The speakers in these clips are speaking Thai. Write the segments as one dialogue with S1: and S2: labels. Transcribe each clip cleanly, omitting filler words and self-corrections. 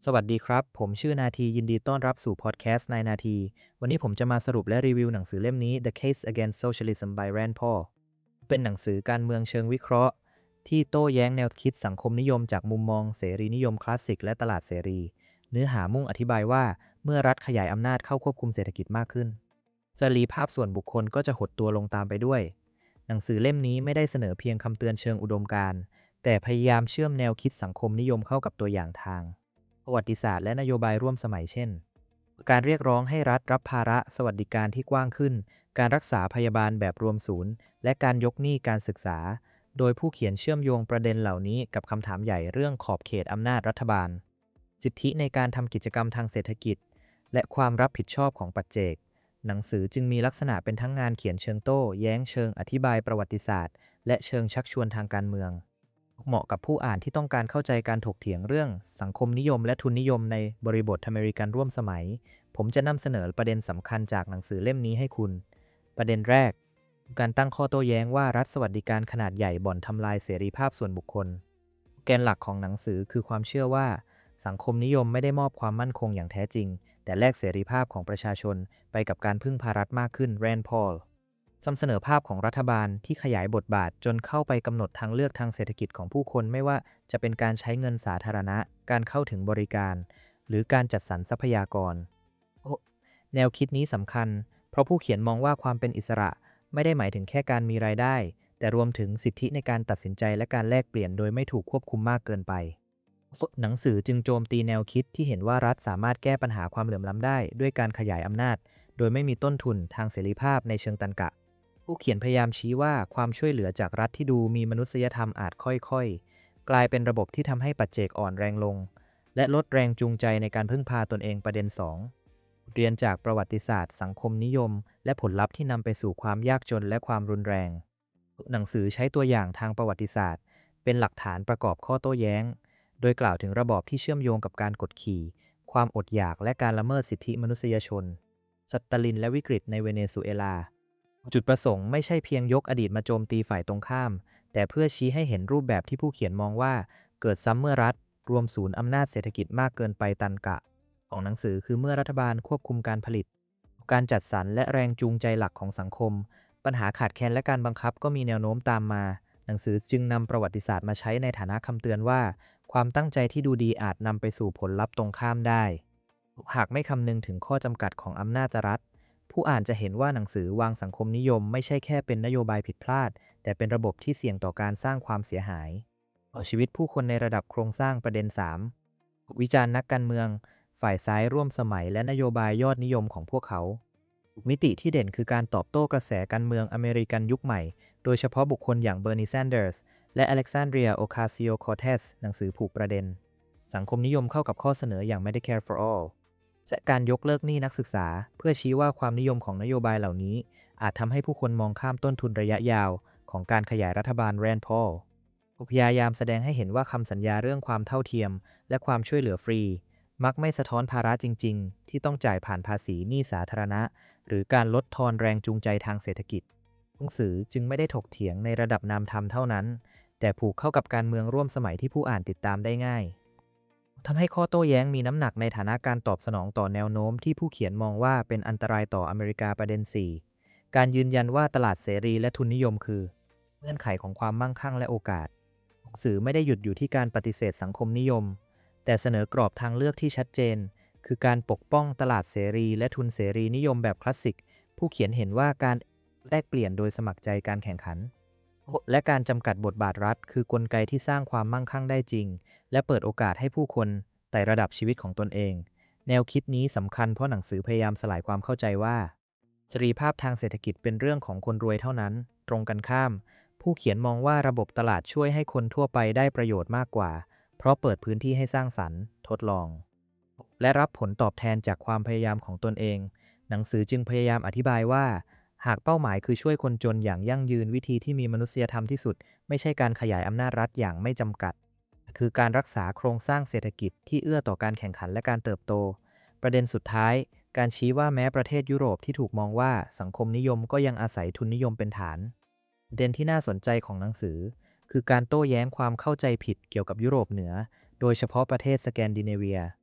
S1: สวัสดีครับผมชื่อนาทียินดีต้อนรับสู่พอดแคสต์นายนาทีวันนี้ผมจะมาสรุปและรีวิวหนังสือเล่มนี้ The Case Against Socialism by Rand Paul เป็นหนังสือการเมืองเชิงวิเคราะห์ที่โต้แย้งแนวคิดสังคมนิยมจากมุมมองเสรีนิยมคลาสสิกและตลาดเสรีเนื้อหามุ่งอธิบายว่าเมื่อรัฐขยายอำนาจเข้าควบคุมเศรษฐกิจมากขึ้นเสรีภาพส่วนบุคคลก็จะหดตัวลงตามไปด้วยหนังสือเล่มนี้ไม่ได้เสนอเพียงคำเตือนเชิงอุดมการณ์แต่พยายามเชื่อมแนวคิดสังคมนิยมเข้ากับตัวอย่างทางประวัติศาสตร์และนโยบายร่วมสมัยเช่นการเรียกร้องให้รัฐรับภาระสวัสดิการที่กว้างขึ้นการรักษาพยาบาลแบบรวมศูนย์และการยกหนี้การศึกษาโดยผู้เขียนเชื่อมโยงประเด็นเหล่านี้กับคำถามใหญ่เรื่องขอบเขตอำนาจรัฐบาลสิทธิในการทำกิจกรรมทางเศรษฐกิจและความรับผิดชอบของปัจเจกหนังสือจึงมีลักษณะเป็นทั้งงานเขียนเชิงโต้แย้งเชิงอธิบายประวัติศาสตร์และเชิงชักชวนทางการเมืองเหมาะกับผู้อ่านที่ต้องการเข้าใจการถกเถียงเรื่องสังคมนิยมและทุนนิยมในบริบทอเมริกันร่วมสมัยผมจะนำเสนอประเด็นสำคัญจากหนังสือเล่มนี้ให้คุณประเด็นแรกการตั้งข้อโต้แย้งว่ารัฐสวัสดิการขนาดใหญ่บ่อนทำลายเสรีภาพส่วนบุคคลแกนหลักของหนังสือคือความเชื่อว่าสังคมนิยมไม่ได้มอบความมั่นคงอย่างแท้จริงแต่แลกเสรีภาพของประชาชนไปกับการพึ่งพารัฐมากขึ้นแรนด์พอลนำเสนอภาพของรัฐบาลที่ขยายบทบาทจนเข้าไปกำหนดทางเลือกทางเศรษฐกิจของผู้คนไม่ว่าจะเป็นการใช้เงินสาธารณะการเข้าถึงบริการหรือการจัดสรรทรัพยากรแนวคิดนี้สำคัญเพราะผู้เขียนมองว่าความเป็นอิสระไม่ได้หมายถึงแค่การมีรายได้แต่รวมถึงสิทธิในการตัดสินใจและการแลกเปลี่ยนโดยไม่ถูกควบคุมมากเกินไปหนังสือจึงโจมตีแนวคิดที่เห็นว่ารัฐสามารถแก้ปัญหาความเหลื่อมล้ำได้ด้วยการขยายอำนาจโดยไม่มีต้นทุนทางเสรีภาพในเชิงตรรกะ ผู้เขียนพยายามชี้ว่าความช่วยเหลือจากรัฐที่ดูมีมนุษยธรรมอาจค่อยๆกลายเป็นระบบที่ทำให้ปัจเจกอ่อนแรงลงและลดแรงจูงใจในการพึ่งพาตนเองประเด็น2เรียนจากประวัติศาสตร์สังคมนิยมและผลลัพธ์ที่นำไปสู่ความยากจนและความรุนแรงหนังสือใช้ตัวอย่างทางประวัติศาสตร์เป็นหลักฐานประกอบข้อโต้แย้งโดยกล่าวถึงระบอบที่เชื่อมโยงกับการกดขี่ความอดอยากและการละเมิดสิทธิมนุษยชนสตาลินและวิกฤตในเวเนซุเอลา จุดประสงค์ไม่ใช่เพียงยกอดีตมาโจมตีฝ่ายตรงข้ามแต่เพื่อชี้ให้เห็นรูปแบบที่ผู้เขียนมองว่าเกิดซ้ำเมื่อรัฐรวมศูนย์อำนาจเศรษฐกิจมากเกินไปตันกะของหนังสือคือเมื่อรัฐบาลควบคุมการผลิตการจัดสรรและแรงจูงใจหลักของสังคมปัญหาขาดแคลนและการบังคับก็มีแนวโน้มตามมาหนังสือจึงนำประวัติศาสตร์มาใช้ในฐานะคำเตือนว่าความตั้งใจที่ดูดีอาจนำไปสู่ผลลัพธ์ตรงข้ามได้หากไม่คำนึงถึงข้อจำกัดของอำนาจรัฐ ผู้อ่านจะเห็นว่าหนังสือวางสังคมนิยมไม่ใช่แค่เป็นนโยบายผิดพลาดแต่เป็นระบบที่เสี่ยงต่อการสร้างความเสียหายต่อชีวิตผู้คนในระดับโครงสร้างประเด็น3วิจารณ์นักการเมืองฝ่ายซ้ายร่วมสมัยและนโยบายยอดนิยมของพวกเขามิติที่เด่นคือการตอบโต้กระแสการเมืองอเมริกันยุคใหม่โดยเฉพาะบุคคลอย่างเบอร์นีแซนเดอร์สและอเล็กซานเดรียโอคาซิโอคอร์เทสหนังสือผูกประเด็นสังคมนิยมเข้ากับข้อเสนออย่าง Medicare for Allและการยกเลิกหนี้นักศึกษาเพื่อชี้ว่าความนิยมของนโยบายเหล่านี้อาจทำให้ผู้คนมองข้ามต้นทุนระยะยาวของการขยายรัฐบาลแรนด์พอลพยายามแสดงให้เห็นว่าคำสัญญาเรื่องความเท่าเทียมและความช่วยเหลือฟรีมักไม่สะท้อนภาระจริงๆที่ต้องจ่ายผ่านภาษีหนี้สาธารณะหรือการลดทอนแรงจูงใจทางเศรษฐกิจหนังสือจึงไม่ได้ถกเถียงในระดับนามธรรมเท่านั้นแต่ผูกเข้ากับการเมืองร่วมสมัยที่ผู้อ่านติดตามได้ง่าย ทำให้ข้อโต้แย้งมีน้ำหนักในฐานะการตอบสนองต่อแนวโน้มที่ผู้เขียนมองว่าเป็นอันตรายต่ออเมริกาประเด็น4การยืนยันว่าตลาดเสรีและทุนนิยมคือเงื่อนไขของความมั่งคั่งและโอกาสสื่อไม่ได้หยุดอยู่ที่การปฏิเสธสังคมนิยมแต่เสนอกรอบทางเลือกที่ชัดเจนคือการปกป้องตลาดเสรีและทุนเสรีนิยมแบบคลาสสิกผู้เขียนเห็นว่าการแลกเปลี่ยนโดยสมัครใจการแข่งขันและการจำกัดบทบาทรัฐคือกลไกที่สร้างความมั่งคั่งได้จริงและเปิดโอกาสให้ผู้คนไต่ระดับชีวิตของตนเองแนวคิดนี้สำคัญเพราะหนังสือพยายามสลายความเข้าใจว่าเสรีภาพทางเศรษฐกิจเป็นเรื่องของคนรวยเท่านั้นตรงกันข้ามผู้เขียนมองว่าระบบตลาดช่วยให้คนทั่วไปได้ประโยชน์มากกว่าเพราะเปิดพื้นที่ให้สร้างสรรค์ทดลองและรับผลตอบแทนจากความพยายามของตนเองหนังสือจึงพยายามอธิบายว่าหากเป้าหมายคือช่วยคนจนอย่างยั่งยืนวิธีที่มีมนุษยธรรมที่สุดไม่ใช่การขยายอำนาจรัฐอย่างไม่จำกัดคือการรักษาโครงสร้างเศรษฐกิจที่เอื้อต่อการแข่งขันและการเติบโตประเด็นสุดท้ายการชี้ว่าแม้ประเทศยุโรปที่ถูกมองว่าสังคมนิยมก็ยังอาศัยทุนนิยมเป็นฐานประเด็นที่น่าสนใจของหนังสือคือการโต้แย้งความเข้าใจผิดเกี่ยวกับยุโรปเหนือโดยเฉพาะประเทศสแกนดิเนเวีย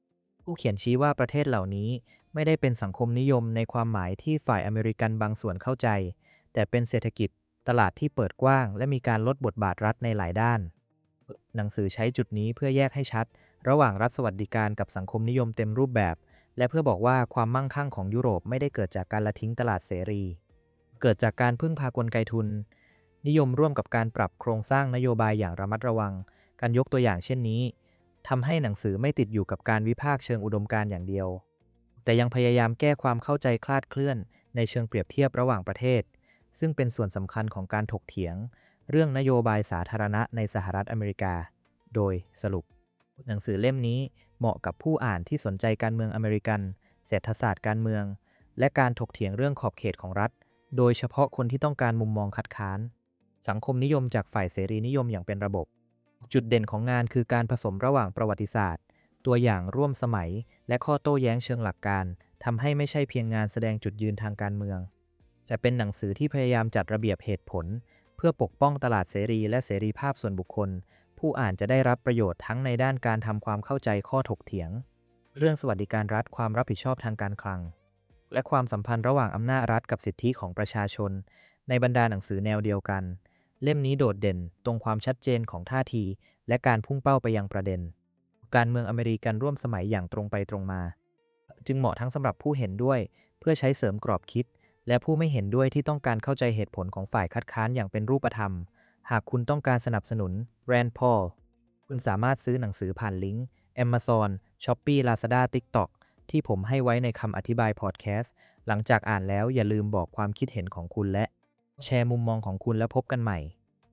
S1: ผู้เขียนชี้ว่าประเทศเหล่านี้ไม่ได้เป็นสังคมนิยมในความหมายที่ฝ่ายอเมริกันบางส่วนเข้าใจแต่เป็นเศรษฐกิจตลาดที่เปิดกว้างและมีการลดบทบาทรัฐในหลายด้านหนังสือใช้จุดนี้เพื่อแยกให้ชัดระหว่างรัฐสวัสดิการกับสังคมนิยมเต็มรูปแบบและเพื่อบอกว่าความมั่งคั่งของยุโรปไม่ได้เกิดจากการละทิ้งตลาดเสรีเกิดจากการพึ่งพากลไกทุนนิยมร่วมกับการปรับโครงสร้างนโยบายอย่างระมัดระวังการยกตัวอย่างเช่นนี้ทำให้หนังสือไม่ติดอยู่กับการวิพากษ์เชิงอุดมการณ์อย่างเดียวแต่ยังพยายามแก้ความเข้าใจคลาดเคลื่อนในเชิงเปรียบเทียบระหว่างประเทศซึ่งเป็นส่วนสำคัญของการถกเถียงเรื่องนโยบายสาธารณะในสหรัฐอเมริกาโดยสรุปหนังสือเล่มนี้เหมาะกับผู้อ่านที่สนใจการเมืองอเมริกันเศรษฐศาสตร์การเมืองและการถกเถียงเรื่องขอบเขตของรัฐโดยเฉพาะคนที่ต้องการมุมมองคัดค้านสังคมนิยมจากฝ่ายเสรีนิยมอย่างเป็นระบบจุดเด่นของงานคือการผสมระหว่างประวัติศาสตร์ตัวอย่างร่วมสมัยและข้อโต้แย้งเชิงหลักการทำให้ไม่ใช่เพียงงานแสดงจุดยืนทางการเมืองแต่เป็นหนังสือที่พยายามจัดระเบียบเหตุผลเพื่อปกป้องตลาดเสรีและเสรีภาพส่วนบุคคลผู้อ่านจะได้รับประโยชน์ทั้งในด้านการทำความเข้าใจข้อถกเถียงเรื่องสวัสดิการรัฐความรับผิดชอบทางการคลังและความสัมพันธ์ระหว่างอำนาจรัฐกับสิทธิของประชาชนในบรรดาหนังสือแนวเดียวกันเล่มนี้โดดเด่นตรงความชัดเจนของท่าทีและการพุ่งเป้าไปยังประเด็นการเมืองอเมริกันร่วมสมัยอย่างตรงไปตรงมาจึงเหมาะทั้งสำหรับผู้เห็นด้วยเพื่อใช้เสริมกรอบคิดและผู้ไม่เห็นด้วยที่ต้องการเข้าใจเหตุผลของฝ่ายคัดค้านอย่างเป็นรูปธรรมหากคุณต้องการสนับสนุนแรนด์พอลคุณสามารถซื้อหนังสือผ่านลิงก์ Amazon Shopee Lazada TikTok ที่ผมให้ไว้ในคำอธิบายพอดแคสต์หลังจากอ่านแล้วอย่าลืมบอกความคิดเห็นของคุณและแชร์มุมมองของคุณแล้วพบกันใหม่